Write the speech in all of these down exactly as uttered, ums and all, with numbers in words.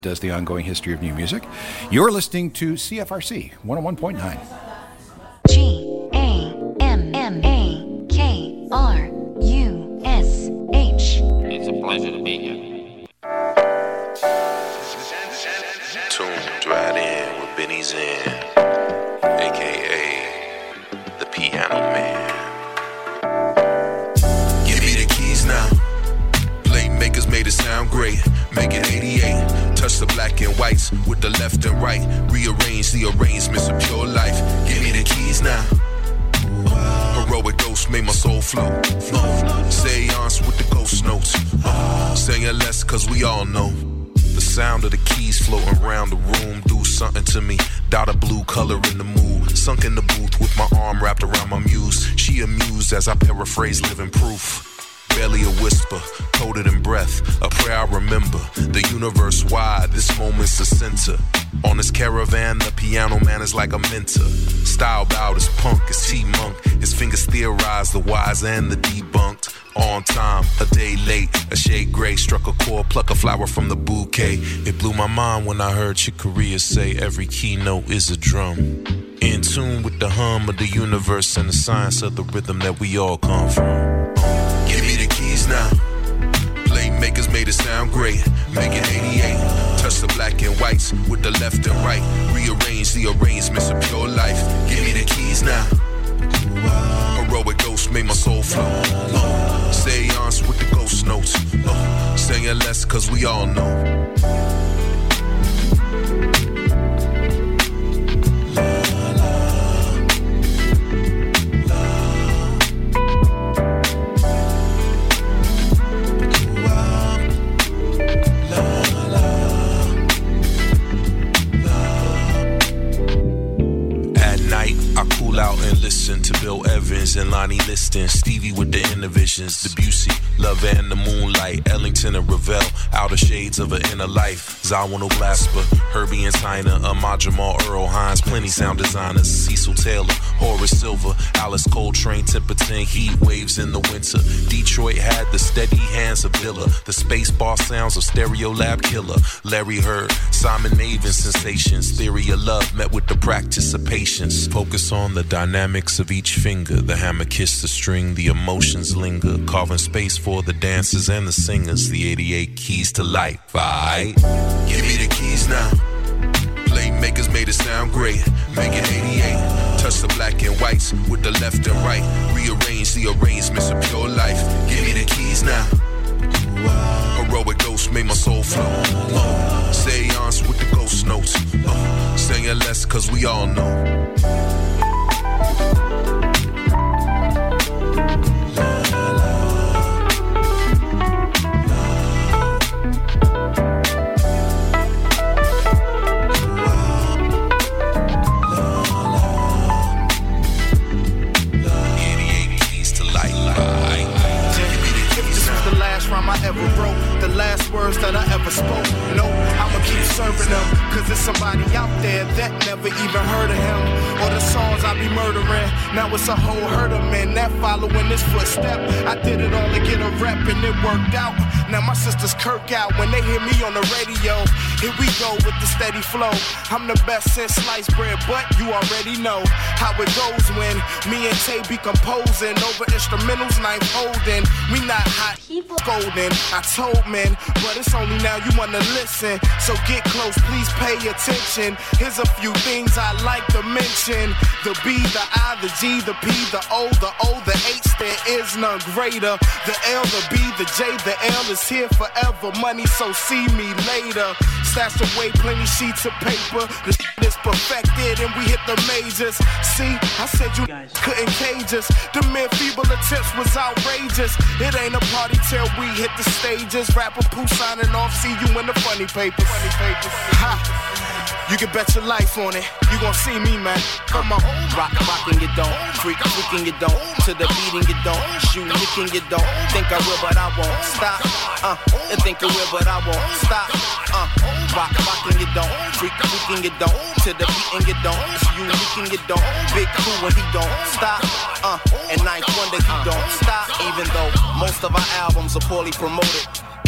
does the ongoing history of new music. You're listening to C F R C one oh one point nine. G A M M A K R U S H. It's a pleasure to be here. Tuned right in with Benny Zen, a k a the Piano Man. Give me the keys now. Playmakers made it sound great. Make it eighty-eight. Touch the black and whites with the left and right. Rearrange the arrangements of pure life. Give me the keys now. Heroic ghost made my soul flow. Seance with the ghost notes. Saying less cause we all know. The sound of the keys floating around the room do something to me. Dot a blue color in the mood. Sunk in the booth with my arm wrapped around my muse. She amused as I paraphrase living proof. Barely a whisper, coded in breath. A prayer I remember. The universe wide, this moment's the center. On this caravan, the piano man is like a mentor. Style bout is punk, is T-Monk. His fingers theorize the wise and the debunked. On time, a day late, a shade gray. Struck a chord, pluck a flower from the bouquet. It blew my mind when I heard Chick Corea say every keynote is a drum. In tune with the hum of the universe and the science of the rhythm that we all come from. Give me the keys now. Playmakers made it sound great. Make it eighty-eight. Touch the black and whites with the left and right. Rearrange the arrangements of pure life. Give me the keys now. Heroic ghost made my soul flow. Uh, seance with the ghost notes. Uh, saying less cause we all know. Out and listen to Bill Evans and Lonnie Liston, Stevie with the inner visions, Debussy, Love and the Moonlight, Ellington and Ravel, Outer Shades of an Inner Life, Zawano Glasper, Herbie and Tyner, Ahmad Jamal, Earl Hines, plenty sound designers, Cecil Taylor, Horace Silver, Alice Coltrane, Tipperton, Heat Waves in the winter. Detroit had the steady hands of Dilla, the space bar sounds of Stereolab Killer, Larry Heard, Simon Maven sensations, Theory of Love met with the practice of patience. Focus on the dynamics of each finger, the hammer kiss the string, the emotions linger, carving space for the dancers and the singers, the eighty-eight keys to life, right? Give me the keys now. Playmakers made it sound great. Make it eighty-eight. Touch the black and whites with the left and right. Rearrange the arrangements of pure life. Give me the keys now. Heroic ghost made my soul flow. Uh, seance with the ghost notes. Uh, saying less cause we all know. I ever wrote, the last words that I ever spoke. No, I'ma keep serving them, cause there's somebody out there that never even heard of him. Or the songs I be murdering, now it's a whole herd of men that following this footstep. I did it all to get a rep and it worked out. Now my sisters kirk out when they hear me on the radio. Here we go with the steady flow. I'm the best since sliced bread, but you already know how it goes when me and Tay be composing over instrumentals, knife holding. We not hot, people golden. I told men, but it's only now you wanna listen. So get close, please pay attention. Here's a few things I like to mention. The B, the I, the G, the P, the O, the O, the H, there is none greater. The L, the B, the J, the L is here forever. Money, so see me later. Stashed away plenty sheets of paper. The shit is perfected and we hit the majors. See, I said you guys couldn't cage us. The mere feeble attempts was outrageous. It ain't a party till we hit the stages. Rapper Pooh signing off, see you in the funny papers. Funny papers. Ha! You can bet your life on it. You gon' see me, man. Come on. Rock, rockin' you don't. Freak, freaking you don't. To the beating you don't. Shoot, licking you don't. Think I will, but I won't stop. Uh, and think I will, but I won't stop. Uh, rock, rockin' you don't. Freak, freaking you don't. To the beating you don't. You licking you don't. Big Pooh when he don't stop. Uh, and Ninth Wonder he don't stop. Even though most of our albums are poorly promoted.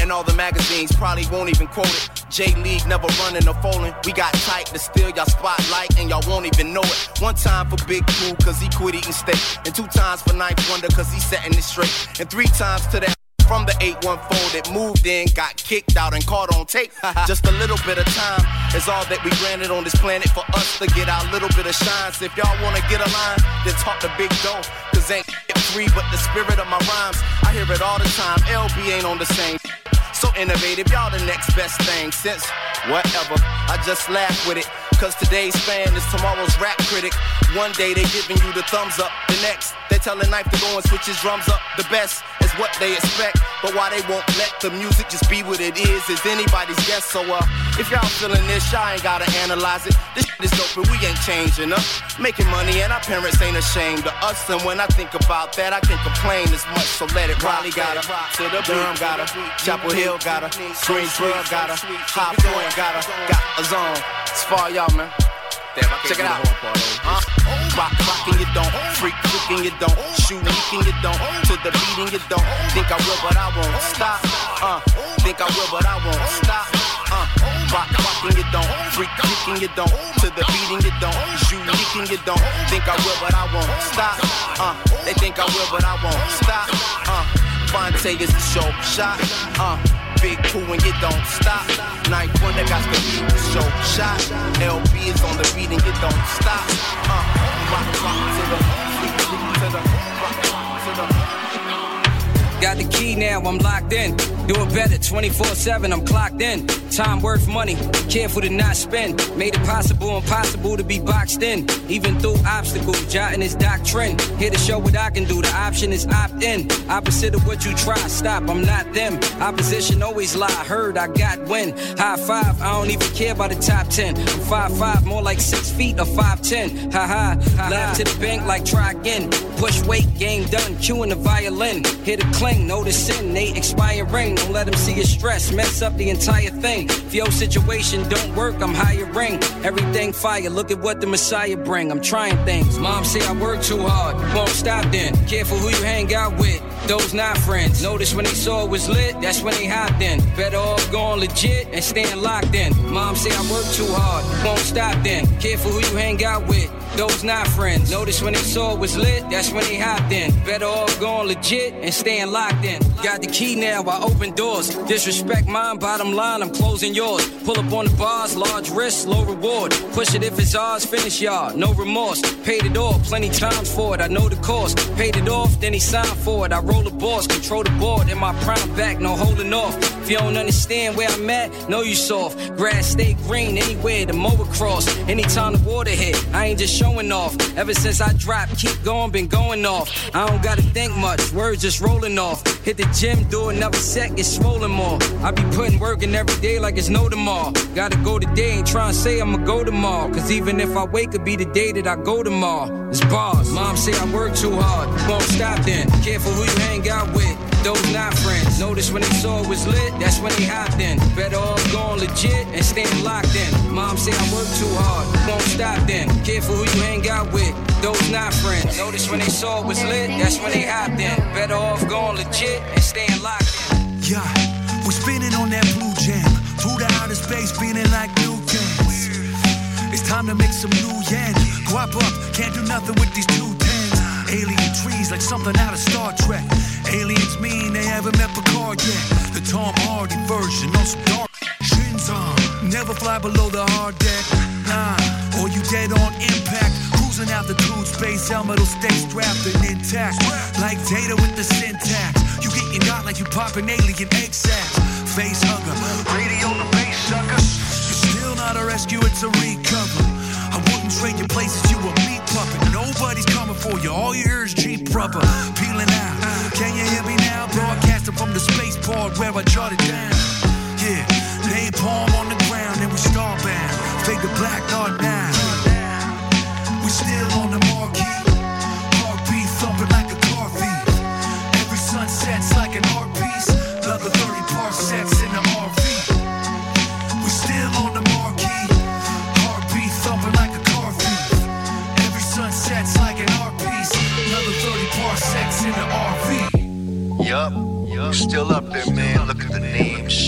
And all the magazines probably won't even quote it. J-League never running or folding. We got tight to steal y'all spotlight and y'all won't even know it. One time for Big Pooh cause he quit eating steak. And two times for Ninth Wonder cause he setting it straight. And three times to that from the eight one four that moved in, got kicked out and caught on tape. Just a little bit of time is all that we granted on this planet for us to get our little bit of shine. So if y'all wanna get a line, then talk to Big Doe. Cause ain't free but the spirit of my rhymes. I hear it all the time, L B ain't on the same. So innovative, y'all the next best thing since whatever. I just laugh with it. Cause today's fan is tomorrow's rap critic. One day they giving you the thumbs up. The next, they telling Knife to go and switch his drums up. The best is what they expect. But why they won't let the music just be what it is is anybody's guess. So uh, if y'all feeling this, y'all ain't gotta analyze it. This shit is dope and we ain't changing up. Making money and our parents ain't ashamed of us. And when I think about that, I can't complain as much. So let it rock. Raleigh got her, to the Durham got her, Chapel Hill got her, Greensboro got her, High Point got her, got a zone. It's for y'all, man. Check it out. Uh, rock, rockin' you don't, freak, freakin' you don't, shoot, leakin' you don't, to the beating you don't. Think I will, but I won't stop. Uh, think I will, but I won't stop. Uh, rock, rockin' you don't, freak, freakin' you don't, to the beating you don't, shoot, leakin' you don't. Think I will, but I won't stop. Uh, they think I will, but I won't stop. Uh, Fonte is the show shot. Uh. Big Pooh and you don't stop. Night one that got the beat the show shot. L B is on the beat and you don't stop. Uh, rock, rock to the, to the, rock, rock to the. Got the key now, I'm locked in. Do it better, twenty-four seven, I'm clocked in. Time worth money, careful to not spend. Made it possible, impossible to be boxed in. Even through obstacles, jotting his doctrine. Here to show what I can do, the option is opt in. Opposite of what you try, stop, I'm not them. Opposition always lie, heard I got win. High five, I don't even care about the top ten. I'm five five, more like six feet or five ten. Ha ha, laugh to the bank like try again. Push weight, game done, cueing the violin. Hit a cling, know the sin, they expiring. Don't let them see your stress, mess up the entire thing. If your situation don't work, I'm hiring. Everything fire, look at what the Messiah bring. I'm trying things. Mom say I work too hard, won't stop then. Careful who you hang out with, those not friends. Notice when they saw it was lit, that's when they hopped in. Better off going legit and staying locked in. Mom say I work too hard, won't stop then. Careful who you hang out with, those not friends. Notice when they saw it was lit, that's when they hopped in. Better off going legit and staying locked in. Got the key now, I open doors. Disrespect mine, bottom line, I'm closing yours. Pull up on the bars, large risk, low reward. Push it if it's ours, finish y'all, no remorse. Paid it all, plenty times for it, I know the cost. Paid it off, then he signed for it. I roll the boss, control the board, in my prime back, no holding off. If you don't understand where I'm at, know you soft. Grass stay green anywhere, the mower cross. Anytime the water hit, I ain't just showing off. Ever since I dropped, keep going, been going off. I don't gotta think much, words just rolling off. Hit the gym, do another set, get swollen more. I be putting work in every day like it's no tomorrow. Gotta go today, ain't trying to say I'ma go tomorrow. Cause even if I wake, it'll be the day that I go tomorrow. It's bars. Mom say I work too hard, won't stop then. Careful who you hang out with, those not friends. Notice when they saw it was lit, that's when they hopped in. Better off going legit and staying locked in. Mom say I work too hard, won't stop then. Careful who you hang out with, those not friends. Notice when they saw it was lit, that's when they hopped in. Better off going legit and staying locked in. Yeah, we're spinning on that blue jam. Through the outer space, feeling like new tens. It's time to make some new yen. Guap up, can't do nothing with these two tens. Alien trees like something out of Star Trek. Aliens mean they haven't met Picard yet. The Tom Hardy version, on some dark shins on. Never fly below the hard deck, nah. Or you dead on impact. Cruising altitude, space helmet will stay strapped and intact. Like data with the syntax. You getting got like you popping alien egg sacs. Face hugger, radio the bass sucker. You're still not a rescue, it's a recover. I wouldn't trade your places, you a meat puppet. Nobody's coming for you, all you hear is Jeep rubber. Peeling out, can you hear me now? Broadcasting from the spaceport where I jotted down. Yeah, napalm on the ground and we starbound. Figure black dot now. We still on the marquee. Heartbeat thumping like a car thief. Every sunset's like an art piece. Another thirty parsecs in the R V. We still on the marquee. Heartbeat thumping like a car thief. Every sunset's like an art piece. Another thirty parsecs in the R V. Yup, yup. Still up there, man. Look at the name.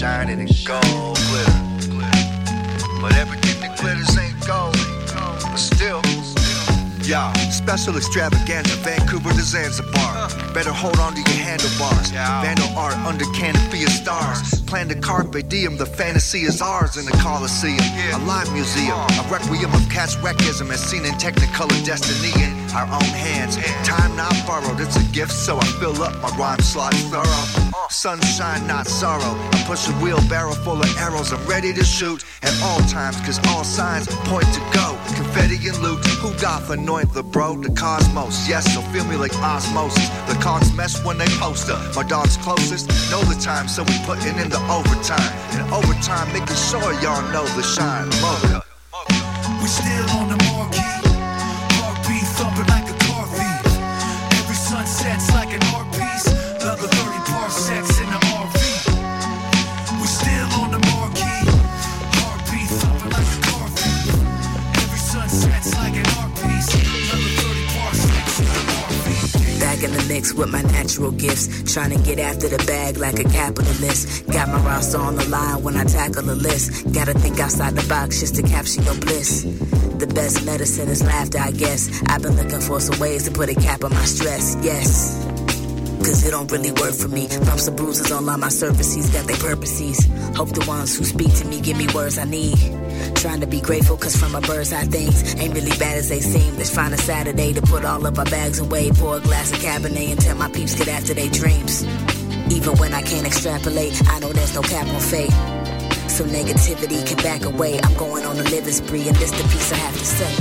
shining in gold glitter. But everything that glitters ain't gold, but still. Yo, special extravaganza, Vancouver to Zanzibar. Better hold on to your handlebars. Vandal art under canopy of stars. Plan to carpe diem, the fantasy is ours in the Coliseum. A live museum, a requiem of cat's requism as seen in technicolor destiny in our own hands. Time not borrowed, it's a gift, so I fill up my rhyme slots thorough. Sunshine, not sorrow. I push a wheelbarrow full of arrows. I'm ready to shoot at all times, cause all signs point to go. Confetti and loot, who doth anoint the bro? The cosmos, yes, so feel me like osmosis. The cogs mess when they post up. My dog's closest, know the time, so we putting in the overtime. And overtime, making sure y'all know the shine. Mocha. We still on the marquee. Heartbeat thumping like a car thief. Every sunset's like an art piece. Another thirty parsecs in the R V. We still on the marquee. Heartbeat thumping like a car thief. Every sunset's like an art piece. Another thirty parsecs in the R V. Back in the mix with my natural gifts, trying to get after the bag like a capitalist. Got my roster on the line when I tackle the list. Gotta think outside the box just to capture your bliss. The best medicine is laughter, I guess. I've been looking for some ways to put a cap on my stress, yes. Cause it don't really work for me. Bumps and bruises all on my surfaces, got their purposes. Hope the ones who speak to me give me words I need. Trying to be grateful cause from a bird's eye things ain't really bad as they seem. Let's find a Saturday to put all of our bags away. Pour a glass of Cabernet and tell my peeps get after their dreams. Even when I can't extrapolate, I know there's no cap on fate. So negativity can back away. I'm going on a living spree and this the piece I have to say.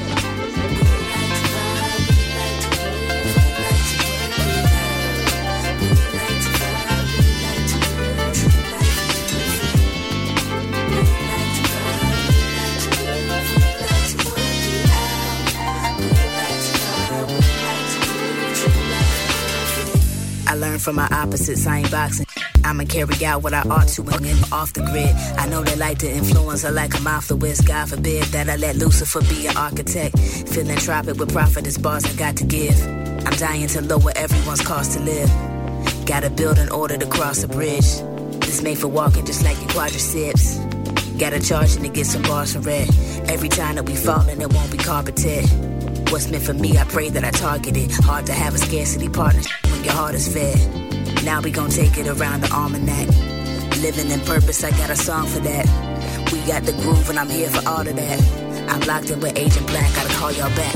I learned from my opposites, I ain't boxing. I'ma carry out what I ought to when I'm off the grid. I know they like to influence, I like I'm off the whiz. God forbid that I let Lucifer be an architect. Philanthropic with prophetess bars I got to give. I'm dying to lower everyone's cost to live. Gotta build in order to cross a bridge. This made for walking just like your quadriceps. Gotta charge in to get some bars for red. Every time that we fallin', it won't be carpeted. What's meant for me, I pray that I target it. Hard to have a scarcity partner when your heart is fed. Now we gon' take it around the almanac. Living in purpose, I got a song for that. We got the groove and I'm here for all of that. I'm locked in with Agent Black, gotta call y'all back.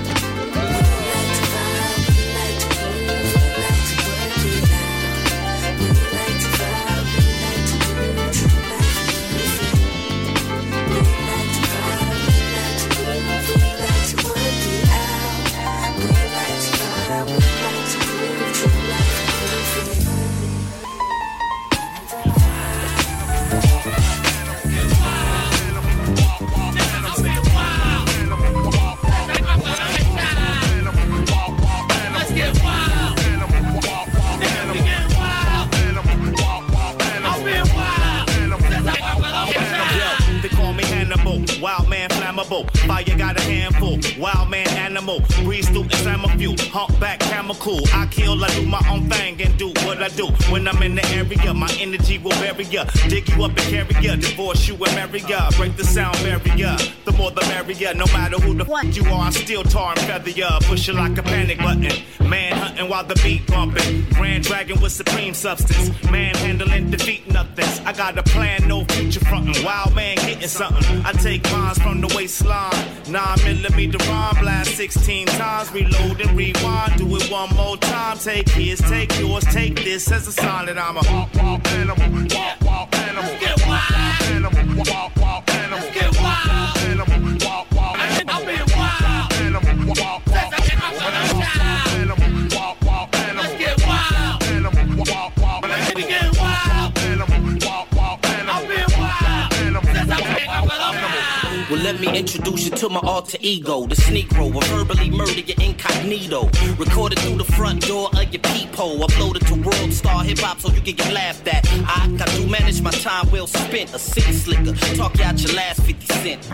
Fire got a handful, wild man animal, breeze through Islamophiel, humpback camel cool. I kill, I do my own thing and do what I do. When I'm in the area, my energy will bury ya. Dig you up and carry ya, divorce you and marry ya. Break the sound barrier, the more the merrier. No matter who the fuck you are, I still tar and feather ya. Push you like a panic button, man hunting while the beat bumping. Grand dragon with supreme substance, man handling defeat nothings. I got a plan, no future frontin', wild man getting something. I take mines from the waistline, nine millimeter rhyme blast sixteen times, reload and rewind, do it one more time. Take his, take yours, take this as a sign that I'm a wild, wild animal, wild, wild animal. Let's get wild, animal, wild, wild animal. Let's get wild, animal, wild, wild animal. I'm being wild, animal, wild, wild animal, wild, wild animal. Let's get wild, animal, wild, wild animal. Let's get wild, animal, wild, wild animal. I'm being wild, animal, wild, wild. Well, let me introduce you to my alter ego, the Sneakro. Will verbally murder your incognito. Recorded through the front door of your peephole. Uploaded to World Star Hip Hop so you can get laughed at. I got to manage my time well spent. A city slicker. Talk you out your last fifty cent.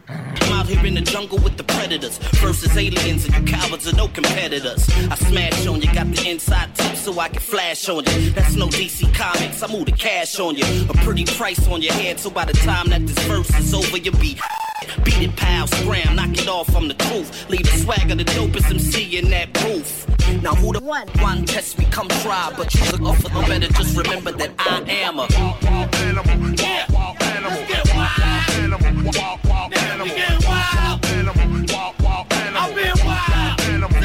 I'm out here in the jungle with the predators versus aliens, and you cowards are no competitors. I smash on you, got the inside tip so I can flash on you. That's no D C Comics, I move the cash on you. A pretty price on your head, so by the time that this verse is over, you'll be beat it, pal, scram, knock it off, I'm the truth. Leave the swagger, the dopest M C in that booth. Now who the one? One test me, come try, but you look off, no better just remember that I am a animal. Yeah. Animal. Get wild. Animal. Walk, walk, animal. Get wild. Animal. Walk, walk, animal. I've been wild.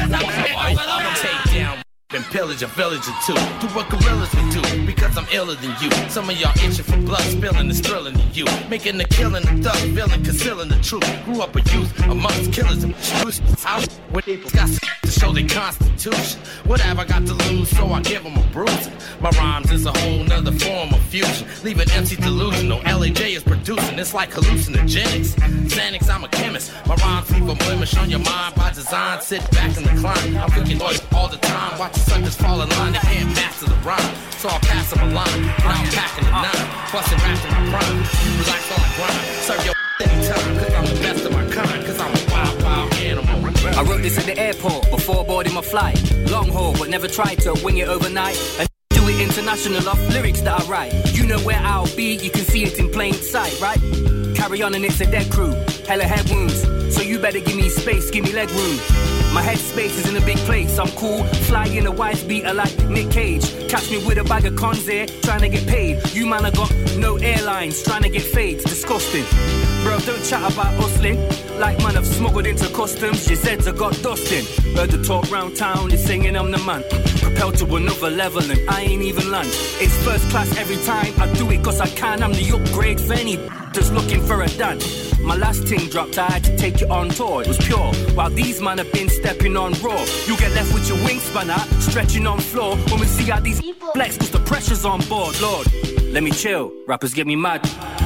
Animal. Take down and pillage a village or two. Do what gorillas would do, because I'm iller than you. Some of y'all itching for blood spilling is thrilling to you. Making the killing a thug villain, concealing the truth. Grew up a youth amongst killers and shoes. Out with people got to show their constitution. What have I got to lose, so I give them a bruising. My rhymes is a whole nother form of fusion, leaving M C delusional. L A J is producing, it's like hallucinogenics. Xanax, I'm a chemist. My rhymes leave a blemish on your mind by design. Sit back and recline. I'm freaking all the time. Watch suckers fall in line, they can't master the rhyme. So I'll pass them a line, when I'm packing the nine. Bustin' raps in my prime, you relax while I grind. Serve your anytime, cause I'm the best of my kind. Cause I'm a wild, wild animal. I wrote this at the airport before boarding my flight. Long haul, but never tried to wing it overnight. And do it international off lyrics that I write. You know where I'll be, you can see it in plain sight, right? Carry on and it's a dead crew, hella head wounds. So you better give me space, give me leg room. My head space is in a big place, I'm cool. Fly in a wise beater like Nick Cage. Catch me with a bag of cons here, trying to get paid. You man, I got no airlines, trying to get fades, disgusting. Bro, don't chat about hustling. Like man, I've smuggled into customs, your Zeds I got dusting. Heard the talk round town, they're singing I'm the man. Propelled to another level and I ain't even land. It's first class every time, I do it cause I can. I'm the upgrade for any just looking for a dance. My last ting dropped, I had to take it on tour. It was pure, while these man have been stepping on raw. You get left with your wingspan out, stretching on floor. When we see how these flex, cause the pressure's on board. Lord, let me chill, rappers get me mad.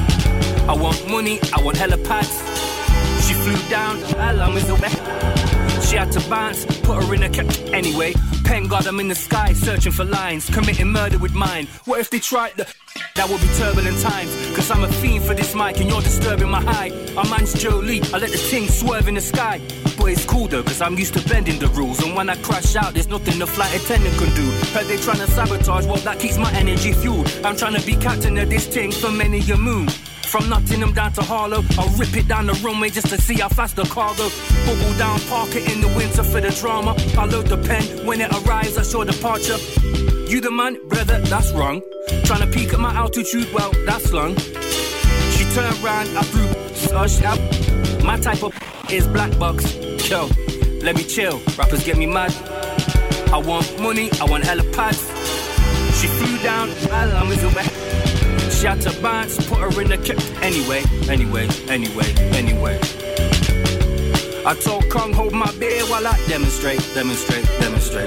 I want money, I want hella pads. She flew down, how long is the way? She had to bounce, put her in a cap. Anyway, pen got them in the sky, searching for lines, committing murder with mine. What if they tried the... That will be turbulent times, cause I'm a fiend for this mic and you're disturbing my high. I'm man's Joe Lee, I let the ting swerve in the sky. But it's cool though, cause I'm used to bending the rules. And when I crash out, there's nothing the flight attendant can do. Heard they trying to sabotage, well that keeps my energy fueled. I'm trying to be captain of this ting for many a moon. From Nottingham down to Harlow, I'll rip it down the runway just to see how fast the car goes. Bubble down, park it in the winter for the drama. I load the pen, when it arrives I show departure. You the man, brother, that's wrong. Trying to peek at my altitude, well, that's long. She turned round, I threw sush out. My type of is black box. Yo, let me chill, rappers get me mad. I want money, I want hella pads. She flew down, I'm with the She had to bounce, put her in the kip. Anyway, anyway, anyway, anyway. I told Kong, hold my beer while I demonstrate, demonstrate, demonstrate.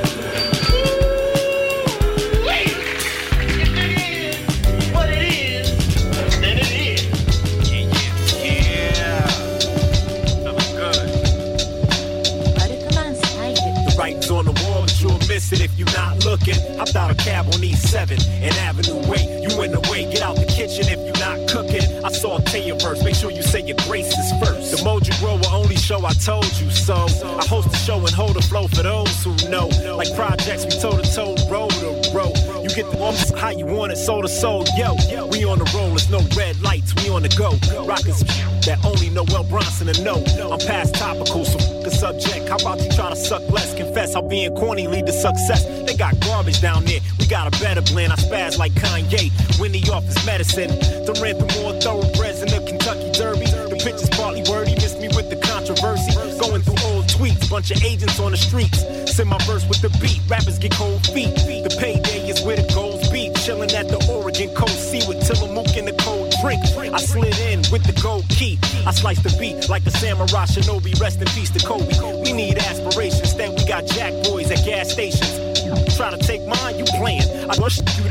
On the wall, but you'll miss it if you're not looking. Hopped out a cab on East seven and Avenue Way. You in the way, get out the kitchen if you're not cooking. I saute your verse, make sure you say your graces first. The Mojo Grower only show, I told you so. I host the show and hold the flow for those who know. Like projects, we toe to toe, road to road. You get the arms how you want it, soul to soul. Yo, we on the roll, it's no red lights, we on the go. Rockers that only Noel Bronson to know. I'm past topical, so f*** the subject. How about you try to suck less? Confess how being corny lead to success. They got garbage down there, we got a better blend. I spaz like Kanye, Winnie off his medicine. The rent, the more thoroughbreds in the Kentucky Derby. The pitch is partly wordy, missed me with the controversy. Going through old tweets, bunch of agents on the streets. Send my verse with the beat, rappers get cold feet. The payday is where the goals beat. Chilling at the Oregon Coast Sea with Tillamook in the cold drink. I slid in with the gold key. I sliced the beat like the samurai shinobi. Rest in peace to Kobe. We need aspirations, then we got jack boys at gas stations. Try to take mine, you playing. I rush you to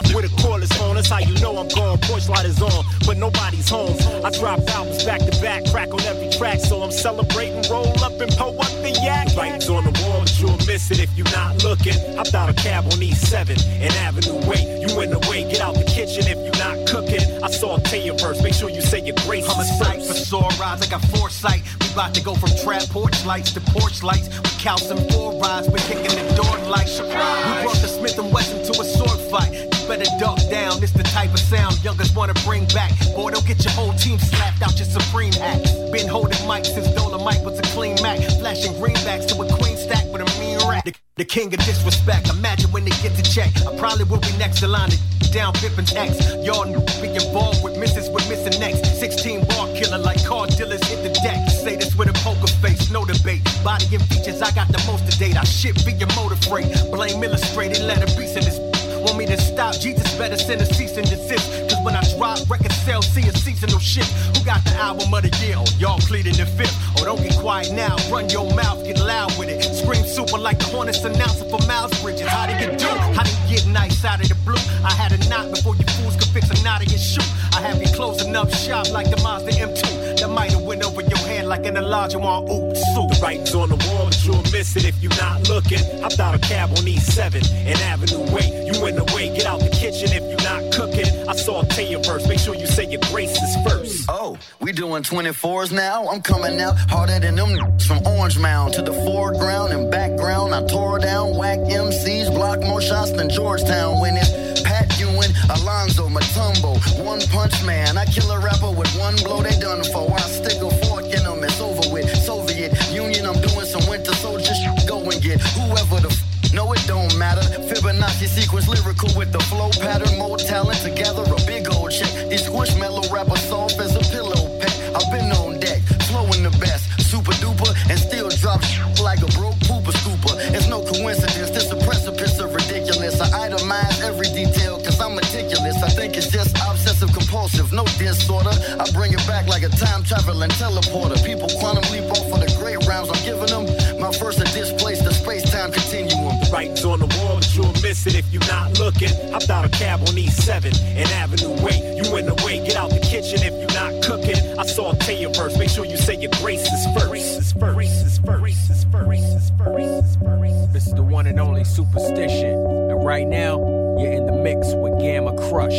with a cordless phone. That's how you know I'm gone. Porch light is on, but nobody's home. I drop albums back to back, crack on every track, so I'm celebrating. Roll up and pull up the yak. The writing's on the wall, but you'll miss it if you're not looking. Hopped out a cab on East seven and Avenue Way. You in the way, get out the kitchen if you're not cooking. I saute your verse, make sure you say your grace. I'm a sight for sore rides, I got foresight. We about to go from trap porch lights to porch lights. With cows and four rides, we're kicking the door like surprise. We brought the Smith and Wesson to a sword fight. You better duck down, this the type of sound youngers wanna bring back. Boy, don't get your whole team slapped out your Supreme hat. Been holding mic since Dolomite was a clean Mac. Flashing greenbacks to a queen stack with a mean rack. The, the king of disrespect, imagine when they get to check. I probably will be next to line to down Pippin's ex. Y'all be involved with misses with missing next. sixteen bar killer like car dealers hit the deck. Say this with a poker face, no debate. Body and features, I got the most to date. I ship via motor freight. Blame illustrated, let a beast in this. Want me to stop? Jesus better send a cease and desist. Cause when I drop, record sales see a seasonal shift. Who got the album of the year? Oh, y'all pleading the fifth. Oh, don't get quiet now. Run your mouth, get loud with it. Scream super like the Hornets announcer for Miles Bridges. How did you do? How did you get nice out of the blue? I had a knot before you fools could fix a knot in your shoe. I have you closing up shop like the Mazda M two. That might have went over your head like an Elijah one. Ooh, soup. The writing's on the wall, but you'll miss it if you're not looking. Hopped out a cab on East seven and Avenue Way. You in the way, get out the kitchen if you're not cooking. I saute your verse, make sure you say your graces first. Oh, we doing twenty-fours now? I'm coming out harder than them from Orange Mound to the foreground and background. I tore down whack M Cs, block more shots than Georgetown when it's Pat Ewing, Alonzo, Matumbo, One Punch Man. I kill a rapper with one blow, they done for. I stick a fork in them, it's over with. Soviet Union, I'm doing some Winter Soldier shit. Go and get whoever the f- no, it don't matter. Fibonacci sequence, lyrical with the flow pattern. More talent together, a big old check. These squishmallow rappers soft as a pillow pet. I've been on deck, flowing the best. Super duper, and still drop like a broke pooper scooper. It's no coincidence, this a precipice of ridiculous. I itemize every detail, cause I'm meticulous. I think it's just obsessive compulsive, no disorder. I bring it back like a time traveling teleporter. People quantum leap off of the great rhymes I'm giving them. My first to displace the space-time continuum. The writing's on the wall, but you'll miss it if you're not looking. Hopped out a cab on East seven and Avenue Way. You in the way, get out the kitchen if you're not cooking. I saute your verse, make sure you say your graces first. Graces first, graces first, graces first, graces first, graces first. This is the one and only Superstition. And right now, you're in the mix with Gamma Crush.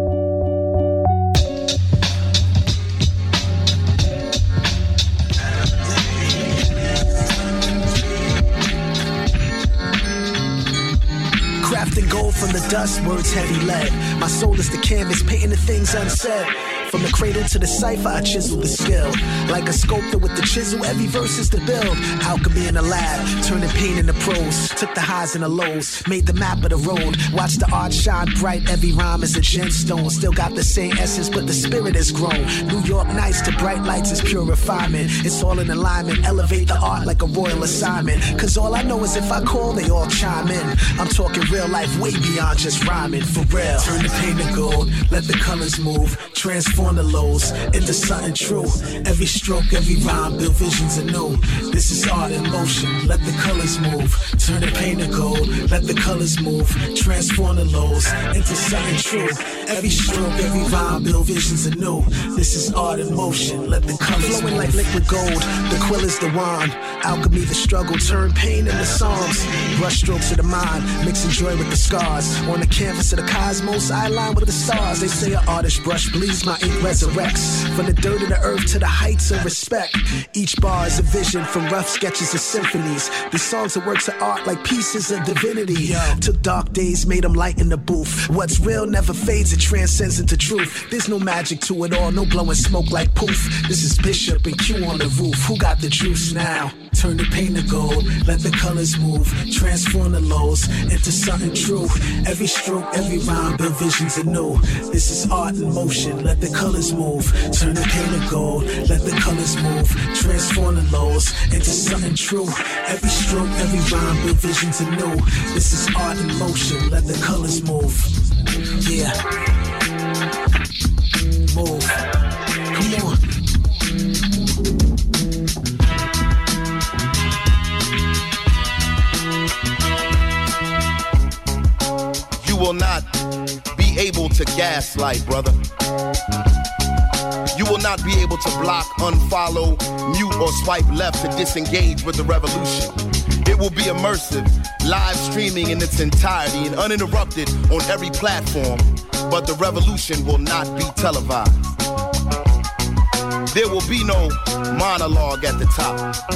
Crafting gold from the dust, words heavy lead. My soul is the canvas, painting the things unsaid. From the cradle to the cipher, I chisel the skill. Like a sculptor with the chisel, every verse is the build. Alchemy in the lab, turning pain into prose. Took the highs and the lows, made the map of the road. Watch the art shine bright, every rhyme is a gemstone. Still got the same essence, but the spirit has grown. New York nights to bright lights is pure refinement. It's all in alignment, elevate the art like a royal assignment. Cause all I know is if I call, they all chime in. I'm talking real life, way beyond just rhyming, for real. Turn the pain to gold, let the colors move. Transform the lows into something true. Every stroke, every rhyme, build visions anew. This is art in motion, let the colors move. Turn the pain to gold, let the colors move. Transform the lows into something true. Every stroke, every rhyme, build visions anew. This is art in motion, let the colors move. Flowing like liquid gold, the quill is the wand. Alchemy, the struggle, turn pain into psalms. Brush strokes of the mind, mixing joy with the scars. On the canvas of the cosmos, I align with the stars. They say an artist brush bleeds, my ink resurrects. From the dirt of the earth to the heights of respect. Each bar is a vision, from rough sketches to symphonies. These songs are works of art like pieces of divinity. Took dark days, made them light in the booth. What's real never fades, it transcends into truth. There's no magic to it all, no blowing smoke like poof. This is Bishop and Q on the roof. Who got the juice now? Turn the pain to gold, let the colors move. Transform the lows into something true. Every stroke, every rhyme, build visions anew. This is art in motion, let the colors move. Turn the pain to gold, let the colors move. Transform the lows into something true. Every stroke, every rhyme, build visions anew. This is art in motion, let the colors move. Yeah. Move. Come on. You will not be gaslight, brother. You will not be able to block, unfollow, mute, or swipe left to disengage with the revolution. It will be immersive, live streaming in its entirety and uninterrupted on every platform, but the revolution will not be televised. There will be no monologue at the top,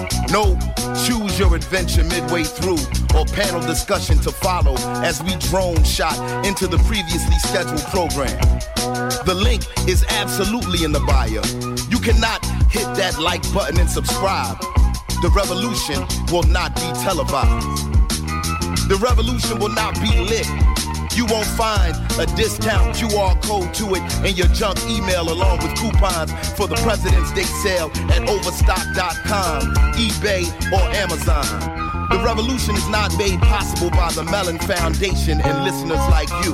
no choose your adventure midway through, or panel discussion to follow as we drone shot into the previously scheduled program. The link is absolutely in the bio. You cannot hit that like button and subscribe. The revolution will not be televised. The revolution will not be lit. You won't find a discount Q R code to it in your junk email along with coupons for the President's Day sale at overstock dot com, eBay, or Amazon. The revolution is not made possible by the Mellon Foundation and listeners like you.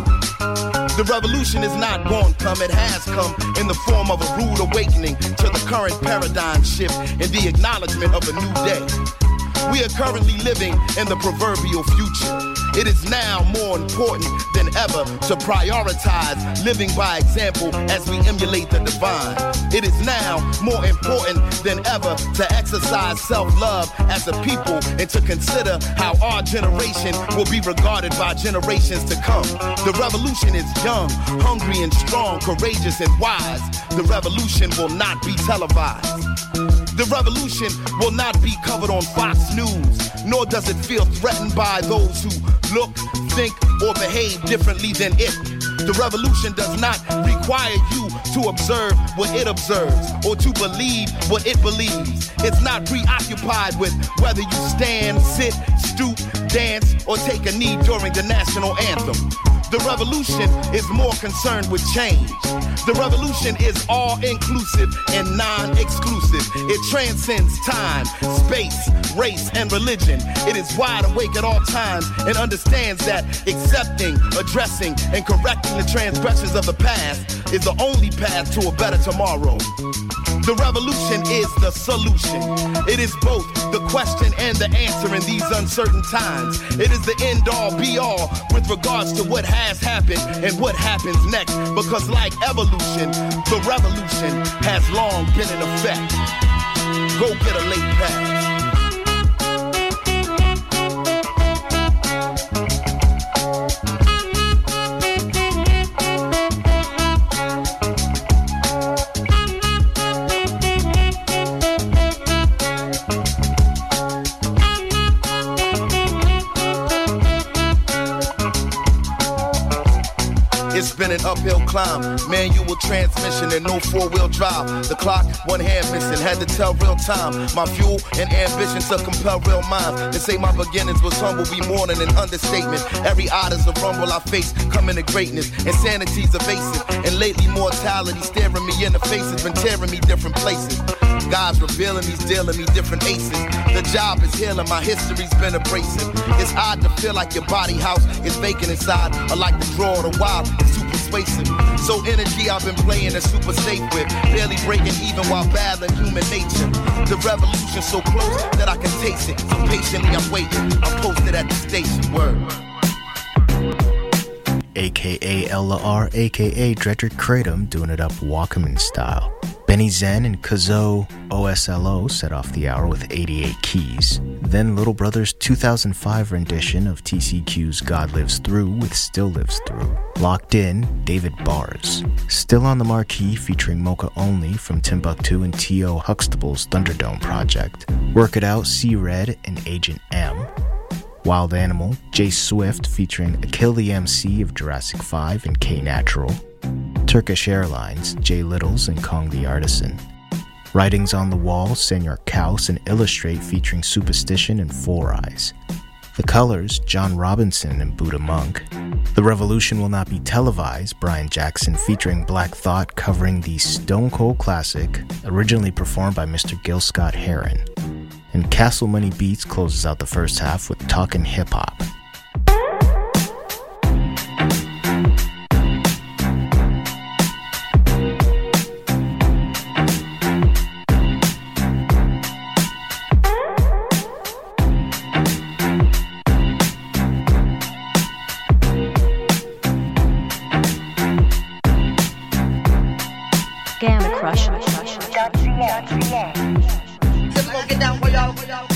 The revolution is not going to come, it has come in the form of a rude awakening to the current paradigm shift and the acknowledgement of a new day. We are currently living in the proverbial future. It is now more important than ever to prioritize living by example as we emulate the divine. It is now more important than ever to exercise self-love as a people and to consider how our generation will be regarded by generations to come. The revolution is young, hungry and strong, courageous and wise. The revolution will not be televised. The revolution will not be covered on Fox News, nor does it feel threatened by those who look, think, or behave differently than it. The revolution does not require you to observe what it observes or to believe what it believes. It's not preoccupied with whether you stand, sit, stoop, dance, or take a knee during the national anthem. The revolution is more concerned with change. The revolution is all-inclusive and non-exclusive. It transcends time, space, race, and religion. It is wide awake at all times and understands that accepting, addressing, and correcting the transgressions of the past is the only path to a better tomorrow. The revolution is the solution. It is both the question and the answer in these uncertain times. It is the end-all, be-all with regards to what has happened and what happens next. Because like evolution, the revolution has long been in effect. Go get a late pass. It's been an uphill climb, manual transmission and no four-wheel drive. The clock, one hand missing, had to tell real time. My fuel and ambition to compel real minds. They say my beginnings was humble, be more than an understatement. Every odd is a rumble I face, coming to greatness. Insanity's evasive, and lately mortality staring me in the face has been tearing me different places. God's revealing he's dealing me different aces. The job is healing, my history's been abrasive. It's odd to feel like your body house is vacant inside, or like the draw of the wild, it's too persuasive. So energy I've been playing is super safe with, barely breaking even while battling human nature. The revolution's so close that I can taste it, so patiently I'm waiting. I'm posted at the station, word. A K A L R, A K A Dredrick Kratom, doing it up Walkman style. Benny Zen and Kazo O S L O set off the hour with eighty-eight keys. Then Little Brother's two thousand five rendition of T C Q's God Lives Through with Still Lives Through. Locked in, David Bars. Still on the Marquee featuring Mocha Only from Timbuktu and T O Huxtable's Thunderdome project. Work It Out, C-Red and Agent M. Wild Animal, Jay Swift featuring Akil the M C of Jurassic five and K Natural. Turkish Airlines, Jay Littles and Kong the Artisan. Writings on the Wall, Senor Kaus and Illustrate featuring Superstition and Four Eyes. The Colors, John Robinson and Buddha Monk. The Revolution Will Not Be Televised, Brian Jackson featuring Black Thought covering the Stone Cold classic, originally performed by Mister Gil Scott Heron. And Castle Money Beats closes out the first half with Talkin' Hip Hop. Let's get down for y'all, for y'all.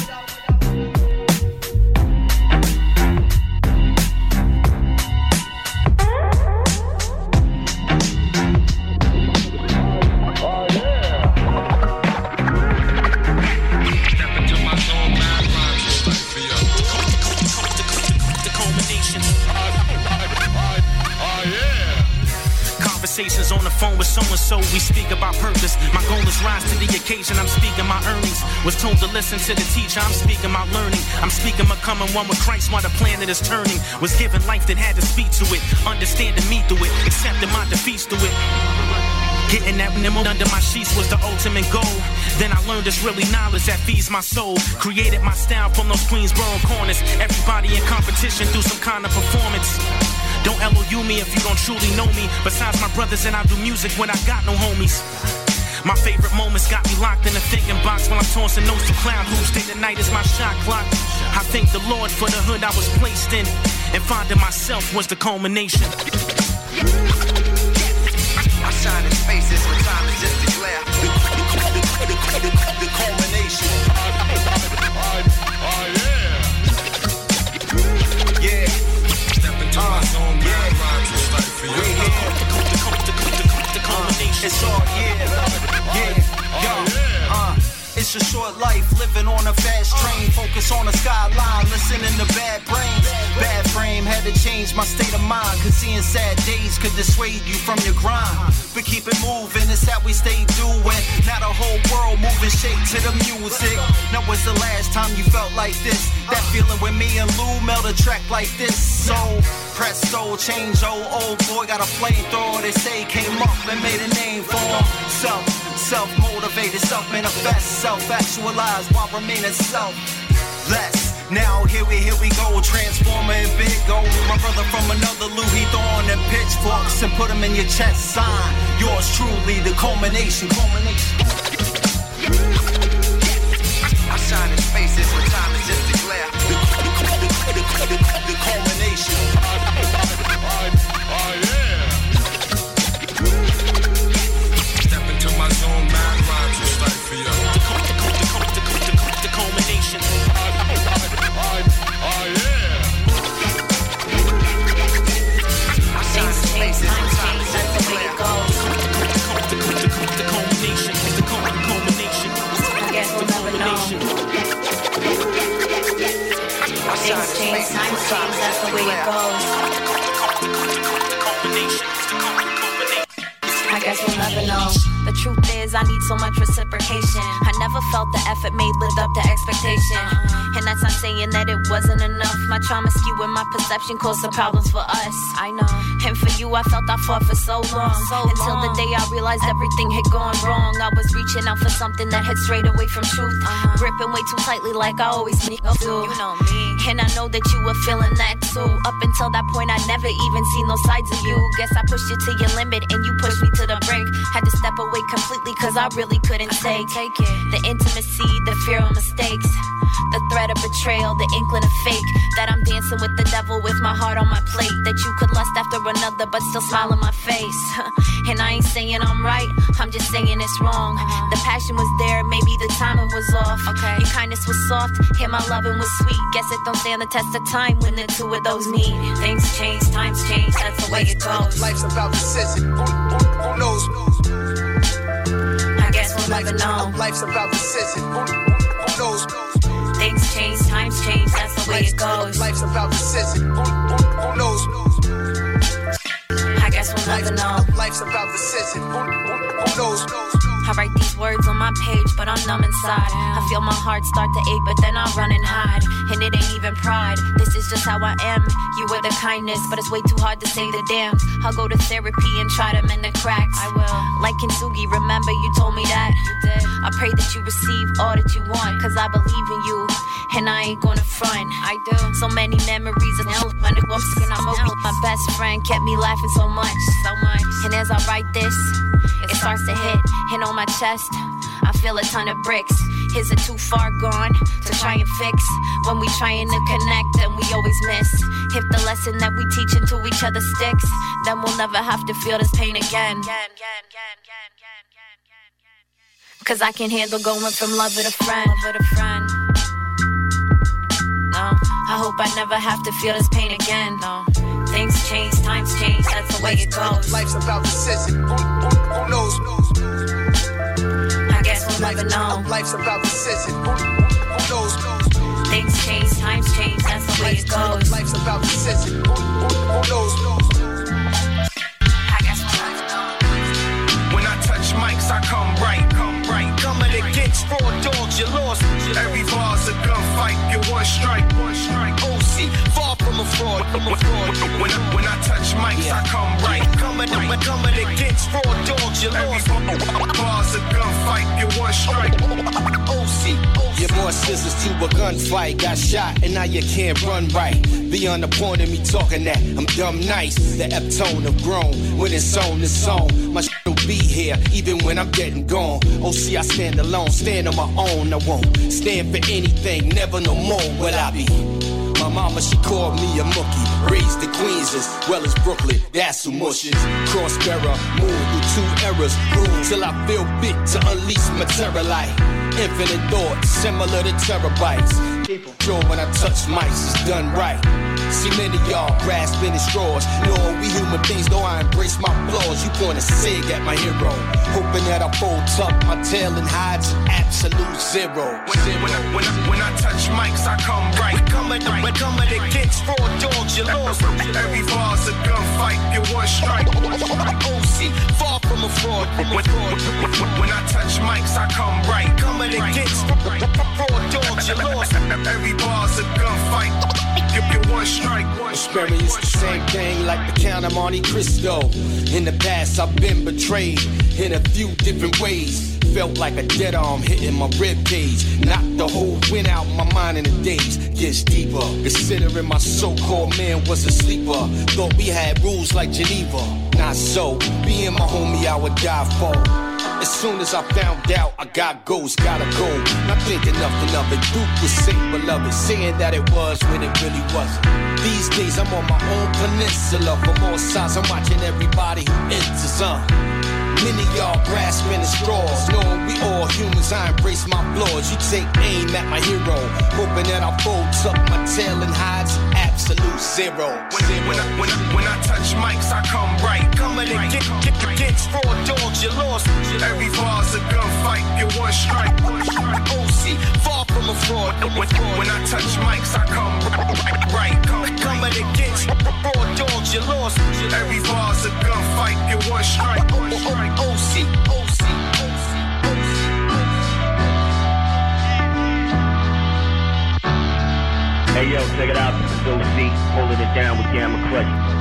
Conversations on the phone with so-and-so, we speak about purpose. My goal is rise to the occasion, I'm speaking my earnings. Was told to listen to the teacher, I'm speaking my learning. I'm speaking my coming one with Christ while the planet is turning. Was given life that had to speak to it, understanding me through it, accepting my defeats through it. Getting that memo under my sheets was the ultimate goal. Then I learned it's really knowledge that feeds my soul. Created my style from those Queensboro corners. Everybody in competition through some kind of performance. Don't L O U me if you don't truly know me. Besides my brothers and I do music when I got no homies. My favorite moments got me locked in a thinking box while I'm tossing notes to cloud hoops. Day to night is my shot clock. I thank the Lord for the hood I was placed in. And finding myself was the culmination. I shine in spaces when time is just declare. The, the, the, the, the, the culmination. Oh yeah. Yeah. Step into my zone, man. Rhymes is life for you. It's all yeah, yeah, yo, uh, it's a short life, living on a fast train, focus on the skyline, listening to bad brains, bad frame, had to change my state of mind, cause seeing sad days could dissuade you from your grind, but keep it moving, it's how we stay doing, now the whole world moving shape to the music, now when's the last time you felt like this, that feeling when me and Lou meld a track like this, so presto, change, old, old boy got a flamethrower, they say came up and made a name for himself. Self-motivated, self-manifest, self-actualized while remaining selfless. Now here we, here we go, transformer and big O. My brother from another Lou, he throwing them pitchforks and put them in your chest sign. Yours truly, the culmination, culmination. I shine in spaces when time is just declare. The, the, the, the, the, the, the culmination. Oh yeah. My zone, man, rhymes is life for you. The, the, the, the, the, the, the culmination. Oh yeah. I shine in spaces when time is just declare. The, the, the, the culmination. The culmination. I guess we'll never know. Things change, times change, that's the way it goes. The culmination. The culmination. I guess we'll never know. The truth is, I need so much reciprocation. I never felt the effort made lived up to expectation. And that's not saying that it wasn't enough. My trauma skewing my perception caused some problems for us. I know. And for you, I felt I fought for so long. So Until long. the day I realized everything had gone wrong. I was reaching out for something that had strayed away from truth. Uh-huh. Gripping way too tightly like I always need to. You know me. And I know that you were feeling that too. Up until that point, I never even seen those sides of you. Guess I pushed you to your limit and you pushed me to the brink. Had to step away completely cause I really couldn't take, take it. The intimacy, the fear of mistakes, the threat of betrayal, the inkling of fake. That I'm dancing with the devil with my heart on my plate. That you could lust after another but still smile in my face. And I ain't saying I'm right, I'm just saying it's wrong. Uh-huh. The passion was there, maybe the timing was off. Okay. Your kindness was soft, and my loving was sweet. Guess it don't stand the test of time when the two of those meet. Things change, times change, that's the way it goes. Life's about decision, who, who, who knows? I guess we'll never know. Life's about decision, who, who, who knows? Things change, times change, that's the way it goes. Life's about decision, who, who, who knows? I guess we'll never know. Life's about decision, who, who, who knows? I write these words on my page, but I'm numb inside. I feel my heart start to ache, but then I run and hide. And it ain't even pride, this is just how I am. You were the kindness, but it's way too hard to say the damns. I'll go to therapy and try to mend the cracks. I will. Like Kintsugi, remember you told me that? You did. I pray that you receive all that you want, cause I believe in you, and I ain't gonna front. I do. So many memories of now, I'm my best friend kept me laughing so much, so much. And as I write this, it starts to hit, and on my chest, I feel a ton of bricks. Is it too far gone to try and fix? When we trying to connect, then we always miss. If the lesson that we teaching to each other sticks, then we'll never have to feel this pain again. Cause I can't handle going from lover to friend. Lover to friend. No, I hope I never have to feel this pain again. No, things change, times change, that's the way it goes. Life's about decision. Who, who, who knows? I guess we'll never know. Life's about decision. Who, who knows? Things change, times change, that's the way it goes. Life's about decision. Who, who, who knows? I guess we'll never know. When I touch mics, I come right, come right. Coming against four dogs, you lost. Every bar's a gunfight, get one strike, one strike. O C, far from a fraud. When, when, I, when I touch mics, I come right. Coming, coming against four dogs, you lost. Every bar's a gunfight, get one strike. O C, you're more scissors to a gunfight. Got shot and now you can't run right. Beyond the point of me talking that I'm dumb nice. The F-tone of grown. When it's on, it's on. My shit will be here even when I'm getting gone. Oh, see, I stand alone, stand on my own. I won't stand for anything, never no more will I be. My mama, she called me a mookie. Raised the Queens as well as Brooklyn. That's who mushes. Cross-bearer, move through two eras. Rule till I feel fit to unleash my terror light. Infinite thoughts, similar to terabytes. Sure, when I touch mics, it's done right. See many y'all grasping at straws. No, we human beings, though I embrace my flaws. You point a sig at my hero, hoping that I fold tuck my tail and hides absolute zero. When, when, I, when, I, when I touch mics, I come right. Coming, coming, coming against four dogs, you lost. Every bar's a gunfight, get one strike. O C, far from a fraud. When, when, when I touch mics, I come right. Coming against four dogs, you lost. Every bar's a gunfight, give you one strike. Experience the same thing like the Count of Monte Cristo. In the past, I've been betrayed in a few different ways. Felt like a dead arm hitting my rib cage. Knocked the whole wind out my mind in a daze. Gets deeper, considering my so-called man was a sleeper. Thought we had rules like Geneva. Not so, being my homie I would die for. As soon as I found out I got goals, gotta go. Not thinking nothing of it. Duke was saying beloved, saying that it was when it really wasn't. These days I'm on my own peninsula. From all sides I'm watching everybody who enters on. Many y'all grasping at straws. Knowing we all humans, I embrace my flaws. You take aim at my hero, hoping that I fold tuck my tail and hides absolute zero. When, when, I, when, I, when I touch mics, I come right. Coming against, against four dogs, you lost. Every bar's a gunfight, get one strike. O C, far from a fraud. When, when I touch mics, I come right. Coming against four dogs, you lost. Every bar's a gunfight, get one strike. O C, O C, O C. Hey yo, check it out, this is O C, holding it down with Gamma Crush.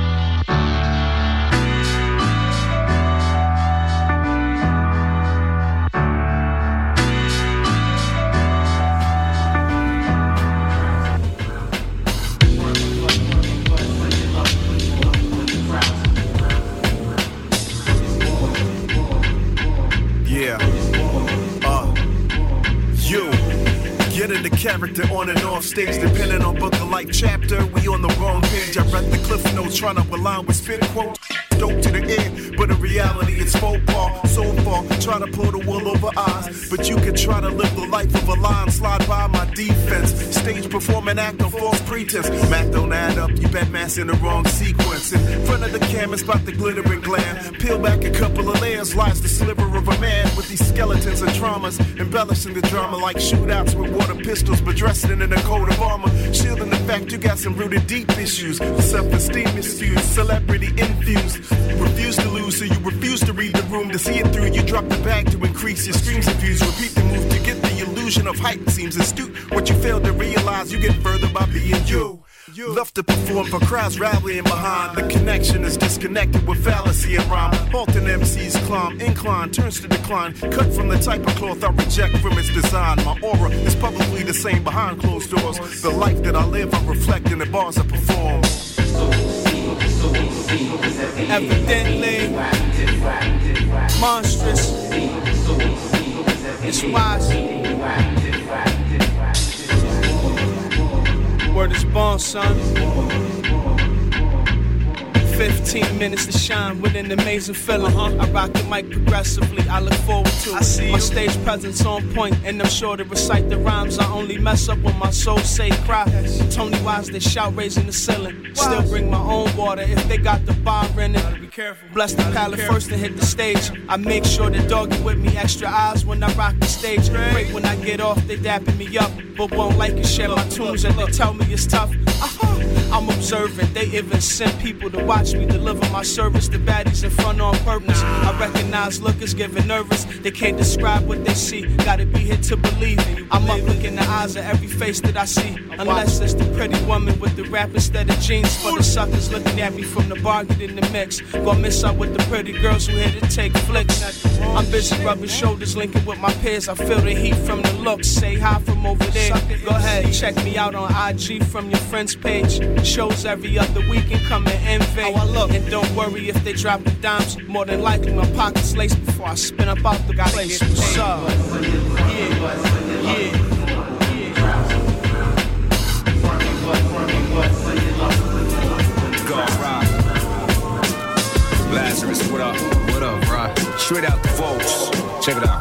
Character on and off stage, depending on book of life chapter. We on the wrong page. I read the cliff notes, trying to align with spit quotes. Dope to the end, but in reality it's faux pas. So far, try to pull the wool over eyes, but you can try to live the life of a lion. Slide by my defense, stage performing act on false pretense. Math don't add up, you bet mass in the wrong sequence. In front of the camera, spot the glitter and glam. Peel back a couple of layers, lies the sliver of a man with these skeletons and traumas, embellishing the drama like shootouts with water pistols, but dressed in a coat of armor, shielding the fact you got some rooted deep issues. Self-esteem misfused, celebrity infused. Refuse to lose, so you refuse to read the room to see it through. You drop the bag to increase your streams of views. Repeat the move to get the illusion of hype. Seems astute. What you fail to realize, you get further by being you. Love to perform for crowds rallying behind. The connection is disconnected with fallacy and rhyme. Halting M Cs climb, incline, turns to decline. Cut from the type of cloth I reject from its design. My aura is publicly the same behind closed doors. The life that I live, I reflect in the bars I perform. Evidently monstrous. It's wise. Word is born, son. fifteen minutes to shine with an amazing feeling. Uh-huh. I rock the mic progressively, I look forward to it. I see my you. Stage presence on point, and I'm sure to recite the rhymes. I only mess up when my soul say cry. Yes. Tony Wise, they shout raising the ceiling. Wise. Still bring my own water if they got the bar in it. Be careful. Bless the palate first to hit the stage. I make sure the doggy with me extra eyes when I rock the stage. Great when I get off, they dapping me up, but won't like and share my tunes and they tell me it's tough. Uh-huh. I'm observant, they even send people to watch me deliver my service to baddies in front on purpose. I recognize lookers getting nervous, they can't describe what they see, gotta be here to believe. I'm up looking in the eyes of every face that I see, unless it's the pretty woman with the rap instead of jeans. For the suckers looking at me from the bar, get in the mix. Gonna miss out with the pretty girls who here to take flicks. I'm busy rubbing shoulders, linking with my peers. I feel the heat from the looks, say hi from over there. Go ahead, check me out on I G from your friend's page. Shows every other weekend, come and invade. And don't worry if they drop the dimes. More than likely my pockets laced before I spin up out the place. What's up? Yeah, yeah. God, Rock. Lazarus, what up? What up, Rock? Straight out the vaults. Check it out.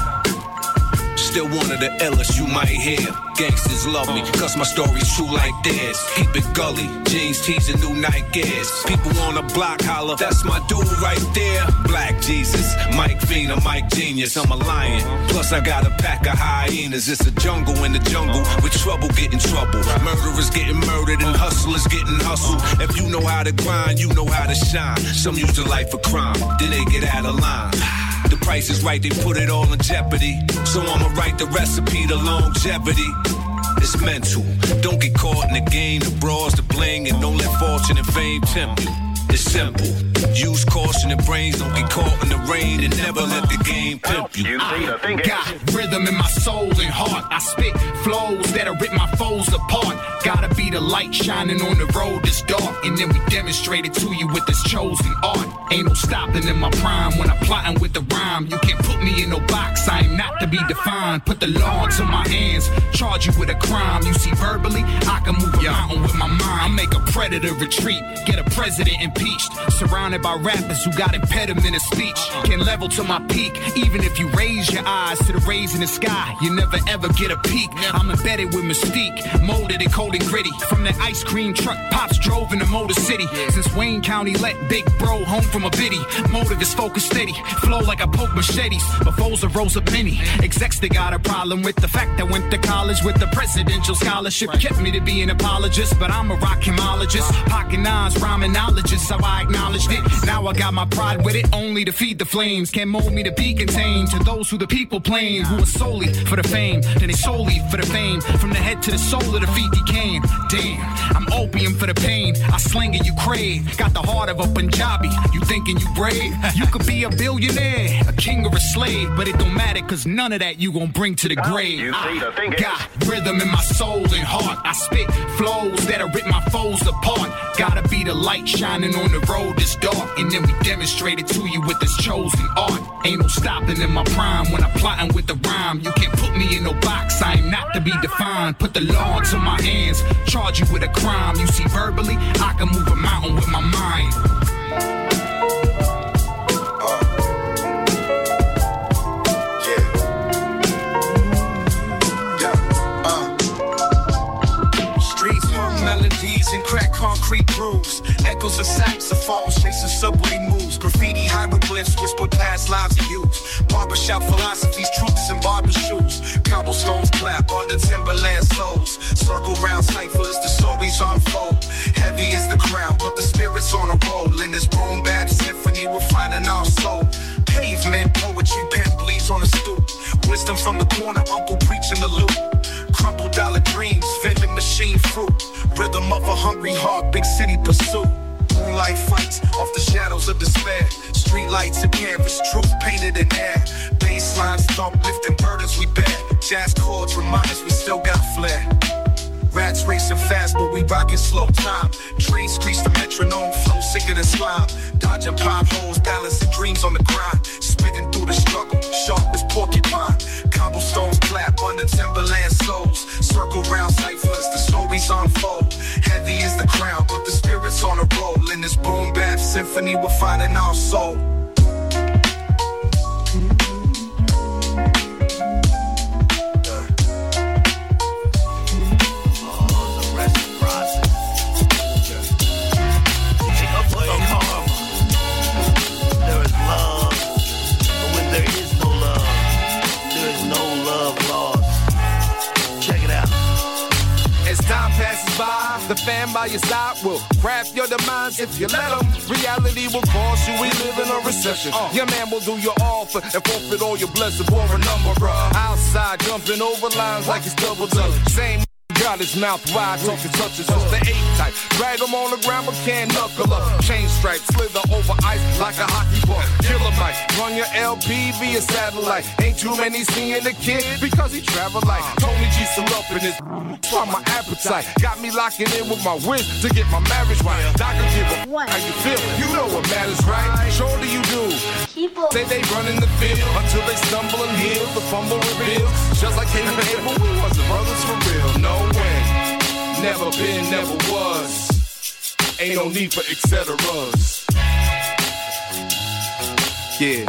Still one of the illest you might hear. Gangsters love me, cause my story's true like theirs. Keep it gully, jeans, tees, and new Nike gears. People on the block holler, that's my dude right there. Black Jesus, Mike Fiend, a Mike Genius, I'm a lion. Plus I got a pack of hyenas. It's a jungle in the jungle, with trouble getting trouble. Murderers getting murdered and hustlers getting hustled. If you know how to grind, you know how to shine. Some use the life of crime, then they get out of line. The price is right, they put it all in jeopardy. So I'ma write the recipe to longevity. It's mental, don't get caught in the game. The bras, the bling, and don't let fortune and fame tempt you. It's simple, use caution and brains. Don't get caught in the rain and never let the game pimp you. I got rhythm in my soul and heart. I spit flows that'll rip my foes apart. Gotta be the light shining on the road that's dark, and then we demonstrate it to you with this chosen art. Ain't no stopping in my prime when I'm plotting with the rhyme. You can't put me in no box, I am not to be defined. Put the law into my hands, charge you with a crime. You see, verbally, I can move a mountain with my mind. I make a predator retreat, get a president impeached. Surrounded by rappers who got impediment of speech. Can level to my peak, even if you raise your eyes to the rays in the sky. You never ever get a peek. I'm embedded with mystique, molded and cold and gritty. From the ice cream truck, Pops drove in the Motor City. Since Wayne County let Big Bro home from a biddy. Motive is focused steady, flow like I poke machetes. But foes of Rosa Penny. Execs, they got a problem with the fact I went to college with the presidential scholarship. Kept me to be an apologist, but I'm a rock hymologist. Pocket nines, rhymnologist, so I acknowledged it. Now I got my pride with it, only to feed the flames. Can't mold me to be contained to those who the people plain, who are solely for the fame, then they solely for the fame. From the head to the soul of the feet decaying. Damn, I'm opium for the pain. I sling it, you crave. Got the heart of a Punjabi. You thinking you brave? You could be a billionaire, a king or a slave, but it don't matter, cause none of that you gon' bring to the grave. I got rhythm in my soul and heart. I spit flows that'll rip my foes apart. Gotta be the light shining on the road that's dark, and then we demonstrate it to you with this chosen art. Ain't no stopping in my prime when I'm plotting with the rhyme. You can't put me in no box, I am not to be defined. Put the law into my hands, charge you with a crime. You see, verbally, I can move a mountain with my mind. And crack concrete grooves, echoes of saxophones, chasing subway moves, graffiti hieroglyphs, whispered past lives of youth, barbershop philosophies, truths and barber shoes, cobblestones clap on the timberland soles, circle round ciphers, the stories unfold, heavy is the crown, but the spirits on a roll, in this boom bap symphony we're finding our soul, pavement, poetry, pen bleeds on the stoop, wisdom from the corner, uncle preaching the loop, crumpled dollar dreams, vending machine fruit, rhythm of a hungry heart, big city pursuit. Moonlight fights off the shadows of despair. Street lights and canvas, truth painted in air. Bass lines thump, lifting burdens we bear. Jazz chords remind us we still got flair. Rats racing fast, but we rockin' slow time. Trains screech the metronome, flow sicker than slime. Dodging potholes, balancing dreams on the grind. Spitting through the struggle, sharp as porcupine. Cobblestones clap under timberland soles. Circle round ciphers, the stories unfold. Heavy is the crown, but the spirits on a roll. In this boom bap symphony we're finding our soul. The fan by your side will craft your demise if you let them. Reality will cause you, we live in a recession. Uh. Your man will do your offer and forfeit all your blessings for a number, bruh. Outside, jumping over lines like it's double dutch. Same got his mouth wide, talking touches, just the A-type. Drag him on the ground but can't knuckle up. Chain stripes, slither over ice like a hockey puck. Killer Mike, run your L P via satellite. Ain't too many seeing the kid because he travel like Tony G still up in his try my appetite. Got me locking in with my wish to get my marriage right. Doctor give a how you feel, you know what matters, right? Sure do you do. People say they run in the field until they stumble and heal. The fumble reveals, just like King Abel, we wasn't brothers for real. No way, never been, never was. Ain't no need for et ceteras. Yeah.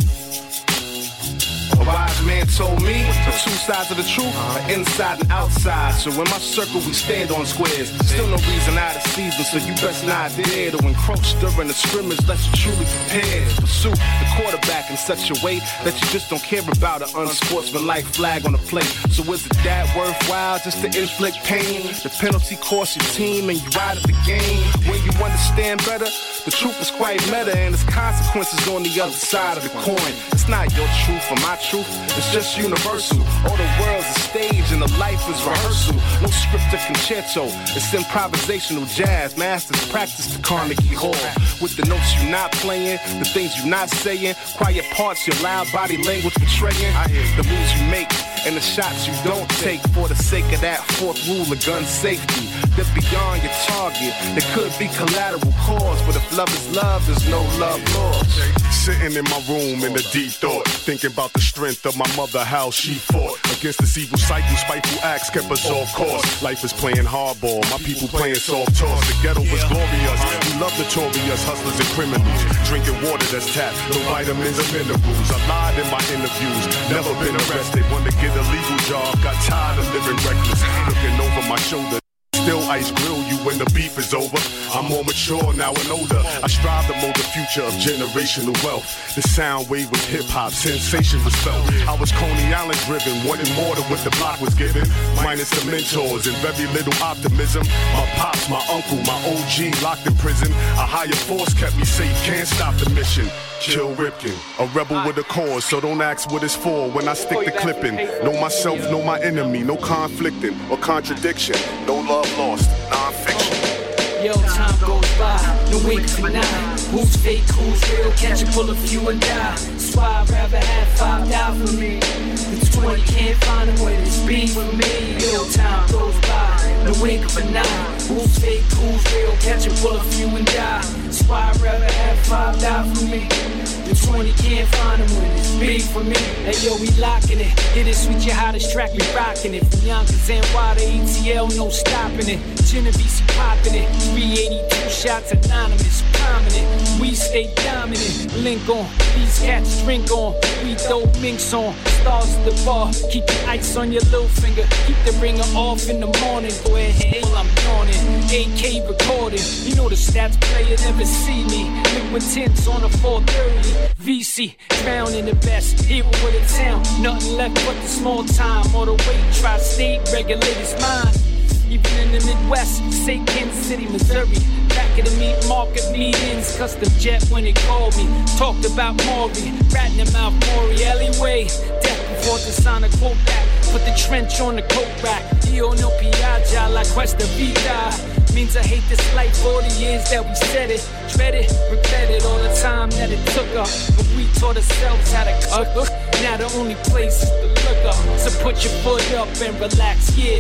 A wise man told me the two sides of the truth are inside and outside. So in my circle we stand on squares. Still no reason out of season, so you best not dare to encroach during the scrimmage unless you're truly prepared. Pursue the quarterback in such a way that you just don't care about an unsportsmanlike flag on the plate. So is it that worthwhile just to inflict pain? The penalty costs your team and you ride at the game. When you understand better, the truth is quite meta and there's consequences on the other side of the coin. It's not your truth or my truth. It's just universal. All the world's a stage and the life is rehearsal. No script or concerto. It's improvisational jazz. Masters practice the Carnegie Hall. With the notes you're not playing, the things you're not saying, quiet parts your loud body language betraying. I hear the moves you make and the shots you don't take for the sake of that fourth rule of gun safety. They're beyond your target. There could be collateral cause, but if love is love, there's no love lost. Sitting in my room in a deep thought, thinking about the strength of my mother, how she fought against this evil cycle, spiteful acts kept us off course. Life is playing hardball, my people playing soft toss. The ghetto was glorious, we love notorious hustlers and criminals. Drinking water that's tapped, no vitamins or minerals. I lied in my interviews, never been arrested. Wanted to get a legal job, got tired of living reckless. Looking over my shoulder, still ice grill you when the beef is over. I'm more mature now and older. I strive to mold the future of generational wealth. The sound wave was hip-hop, sensation was felt. I was Coney Island driven, wanting more than what the block was given. Minus the mentors and very little optimism. My pops, my uncle, my O G locked in prison. A higher force kept me safe, can't stop the mission. Kill Ripken, a rebel with a cause, so don't ask what it's for when I stick the clip in. Know myself, know my enemy, no conflicting or contradiction. No love lost, non-fiction. Yo, time goes by, the wink for nine. Who's fake, who's real, catch a bullet, few and die. That's why I'd rather have five die for me. The twenty can't find a way to speed for me. Yo, time goes by, the wink for nine. Who's fake, who's real, catch a bullet, few and die. That's why I'd rather have five die for me. The twenty can't find a way to speed for me. Hey yo, we locking it. It is sweet, your hottest track, we rocking it. From Yonkers and Y to A T L, no stopping it. Genovese popping it. three eighty-two shots anonymous, prominent. We stay dominant. Link on, these cats drink on. We dope minks on. Stars at the bar. Keep the ice on your little finger. Keep the ringer off in the morning. Go ahead, while I'm yawning. A K recording. You know the stats player never see me. Liquid tints on a four thirty. V C, drowning the best. Hero with a town. Nothing left but the small time. All the way, tri-state, regulators mine. Even in the Midwest, say Kansas City, Missouri. Back at the meat market meetings, custom jet when they called me. Talked about Maury, ratting them out Maury alleyway. Death before the Sonic quote back. Put the trench on the coat rack. Io no piaggia la questa vita. Means I hate this life for the years that we said it. Dread it, regret it, all the time that it took us. But we taught ourselves how to cook. Now the only place is to look up. So put your foot up and relax, yeah.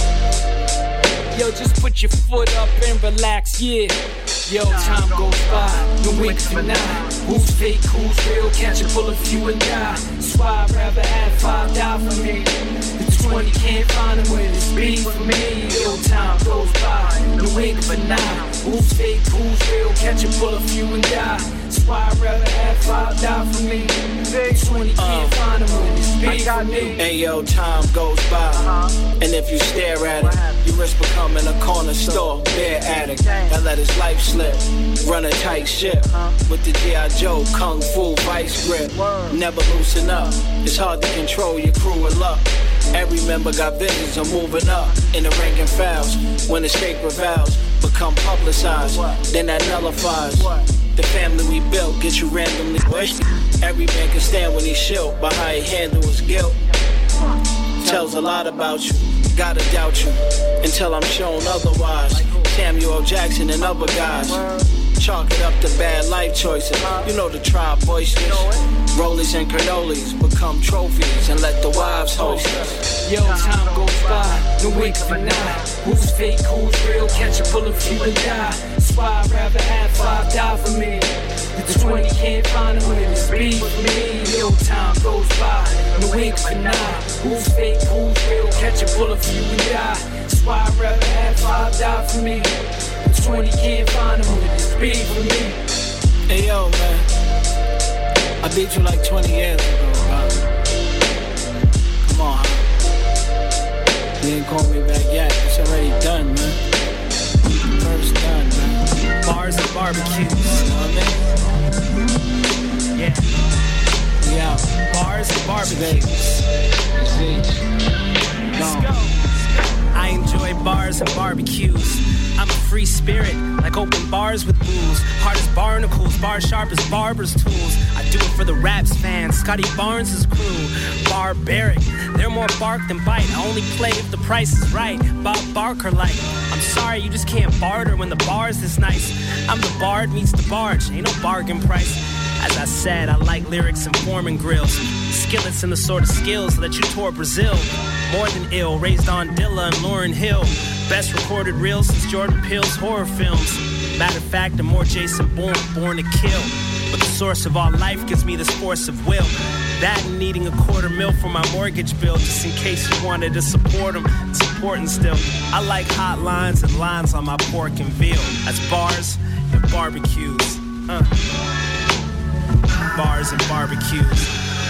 Yo, just put your foot up and relax, yeah. Yo, time goes by, the winks for nine. Who's fake, who's real, catch a bullet, few and die. That's why I'd rather have five die for me. The twenty can't find him with his beef for me. Yo, time goes by, no wink of an eye. Who's fake, who's real? Catch a pull a few and die. That's why I'd rather have five die for me. twenty can't find him with his beef for me. Hey yo, time goes by, uh-huh. and if you stare at it, you risk becoming a corner store beer addict that let his life slip. Run a tight ship with the G I. Joe Kung Fu vice grip. Never loosen up. It's hard to control your crew and luck. Every member got visions of moving up in the rank and files. When the sacred vows become publicized, then that nullifies the family we built. Get you randomly wished. Every man can stand when he's shield, but how he handle his guilt tells a lot about you. Gotta doubt you until I'm shown otherwise. Samuel L. Jackson and other guys chalk it up to bad life choices. You know the tribe boisterous. Rollies and cannolis become trophies and let the wives host us. Yo, time goes by, no wink of an eye. Who's fake, who's real? Catch a bullet, few and die. That's why I'd rather have five die for me. The twenty can't find him with his beef for me. Yo, time goes by, no wink of an eye. Who's fake, who's real? Catch a bullet, few and die. That's why I'd rather have five die for me. The twenty can't find him with his beef for me. Hey yo, man, I beat you like twenty years ago, bro. Come on, huh? You ain't call me back yet. It's already done, man. First done, man. Bars and barbecues, you know what I mean? Yeah. We out. Bars and barbecues. Let's go. I enjoy bars and barbecues. I'm a free spirit, like open bars with booze. Hard as barnacles, bars sharp as barber's tools. I do it for the Raps fans, Scotty Barnes' crew. Barbaric, they're more bark than bite. I only play if the price is right. Bob Barker like, I'm sorry, you just can't barter when the bars is nice. I'm the bard meets the barge, ain't no bargain price. As I said, I like lyrics and forming grills. Skillets and the sort of skills that you tore Brazil. More than ill, raised on Dilla and Lauryn Hill. Best recorded reel since Jordan Peele's horror films. Matter of fact, I'm more Jason Bourne, born to kill. But the source of all life gives me this force of will. That and needing a quarter mil for my mortgage bill, just in case you wanted to support them. It's important still. I like hot lines and lines on my pork and veal. That's bars and barbecues. Uh. Bars and barbecues.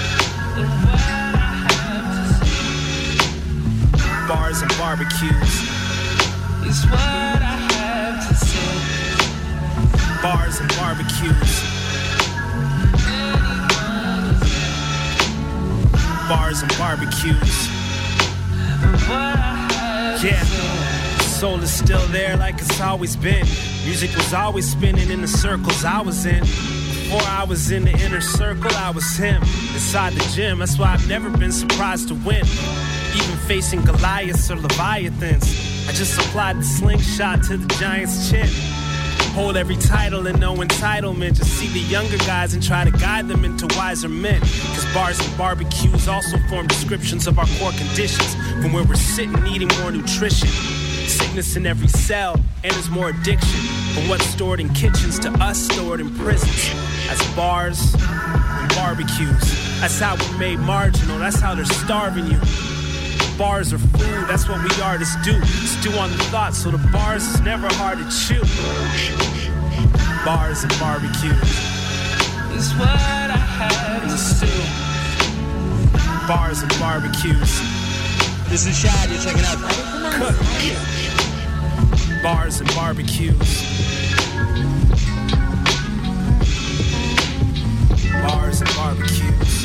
Bars and barbecues. Is what I have to say. Bars and barbecues. Bars and barbecues. Yeah, soul is still there like it's always been. Music was always spinning in the circles I was in. Before I was in the inner circle, I was him. Inside the gym, that's why I've never been surprised to win. Even facing Goliaths or Leviathans, I just applied the slingshot to the giant's chin. Hold every title and no entitlement. Just see the younger guys and try to guide them into wiser men. Cause bars and barbecues also form descriptions of our core conditions. From where we're sitting eating more nutrition. Sickness in every cell, and there's more addiction. From what's stored in kitchens to us stored in prisons. As bars and barbecues. That's how we're made marginal, that's how they're starving you. Bars are food, that's what we artists do. Stew on the thoughts, so the bars is never hard to chew. Bars and barbecues is what I have to stew. Bars and barbecues. This is Shad, you're checking out Cook. Bars and barbecues. Bars and barbecues.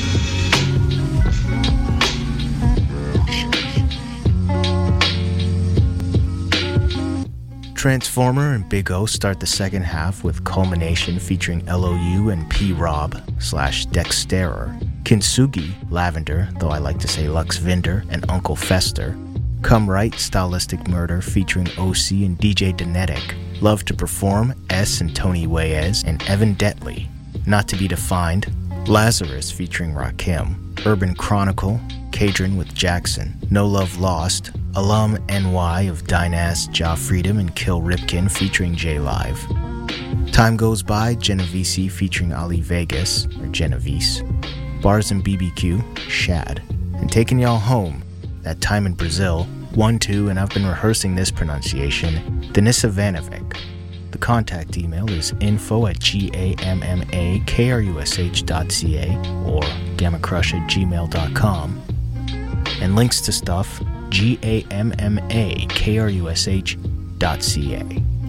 Transformer and Big O start the second half with Culmination featuring L O U and P-Rob slash Dexterer, Kintsugi, Lavender, though I like to say Lux Vinder, and Uncle Fester, Come Right, Stylistic Murder featuring O C and D J Donetic, Love to Perform, S and Tony Weyes, and Evan Detley, Not to Be Defined, Lazarus featuring Rakim, Urban Chronicle, Cadron with Jackson, No Love Lost, Alum N Y of Dynas, Ja Freedom, and Kill Ripkin featuring J-Live. Time Goes By, Genovese featuring Ali Vegas, or Genovese. Bars and B B Q, Shad. And taking y'all home, that time in Brazil, one two, and I've been rehearsing this pronunciation, Denisa Vanovic. The contact email is info at gammakrush dot ca or gammacrush at gmail dot com. And links to stuff, gammakrush dot ca.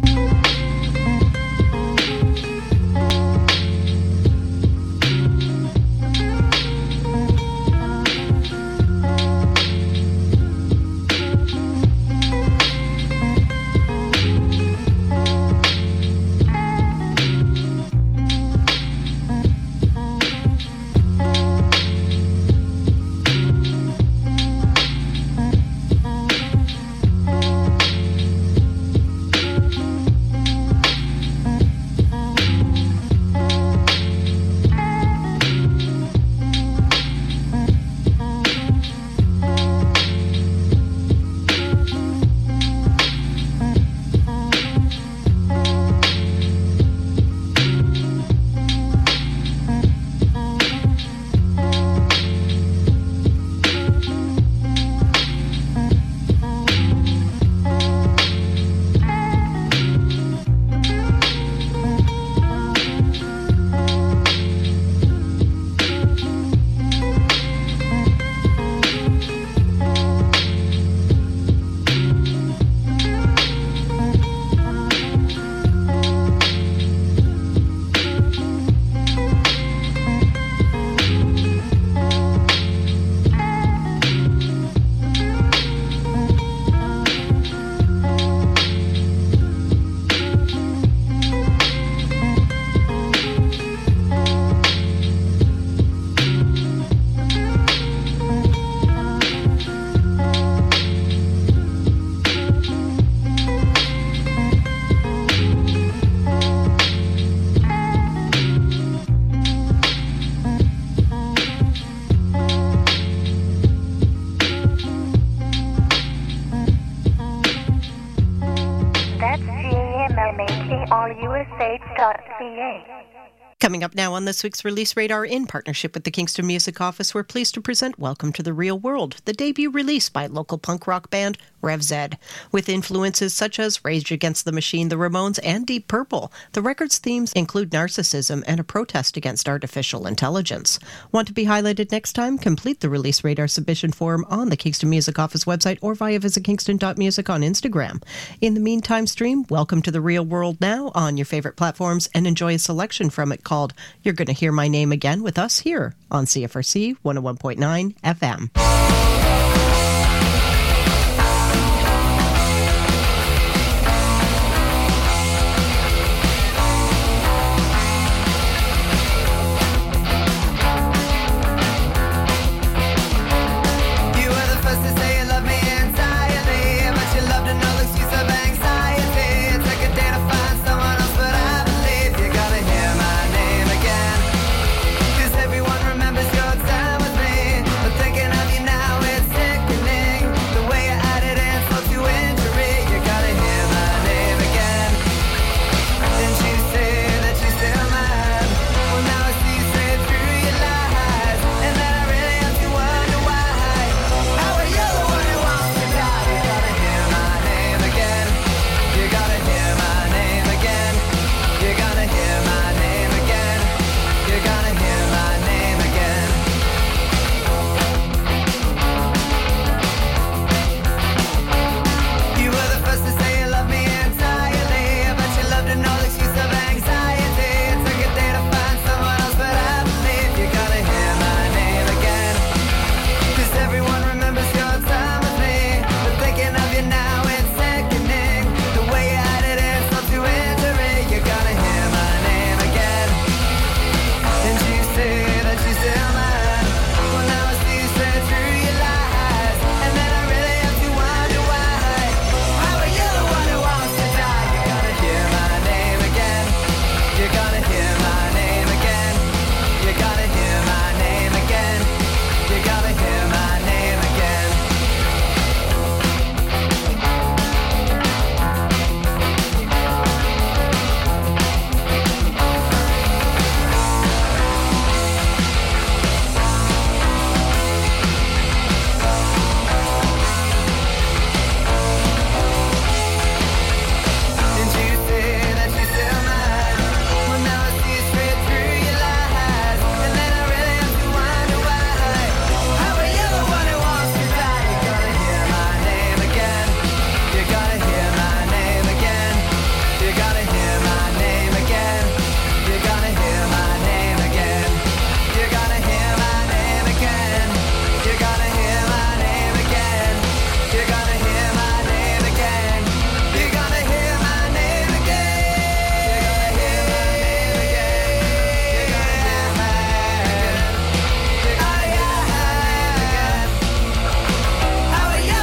Coming up now on this week's Release Radar, in partnership with the Kingston Music Office, we're pleased to present Welcome to the Real World, the debut release by local punk rock band Rev Zed. With influences such as Rage Against the Machine, the Ramones, and Deep Purple, the record's themes include narcissism and a protest against artificial intelligence. Want to be highlighted next time? Complete the Release Radar submission form on the Kingston Music Office website or via visit kingston dot music on Instagram. In the meantime, stream Welcome to the Real World now on your favorite platforms and enjoy a selection from it called You're Gonna Hear My Name Again with us here on C F R C one oh one point nine F M.